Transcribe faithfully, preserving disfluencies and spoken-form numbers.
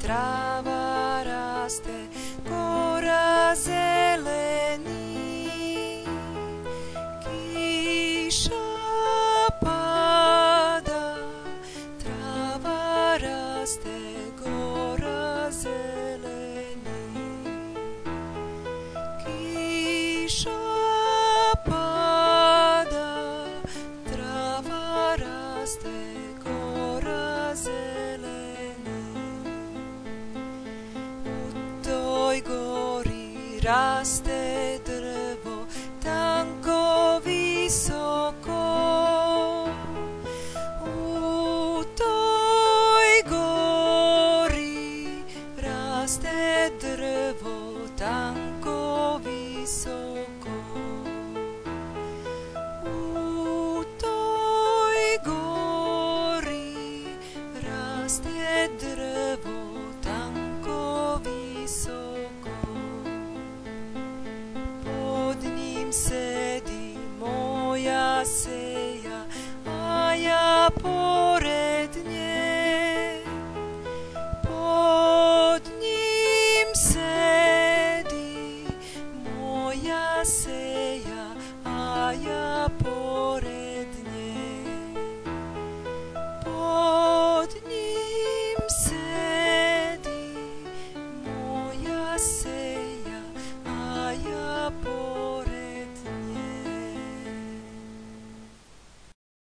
trava raste, gora zeleni, kiša pada, trava raste, gora zeleni, kiša pada, trava raste, gora zeleni. U toj gori raste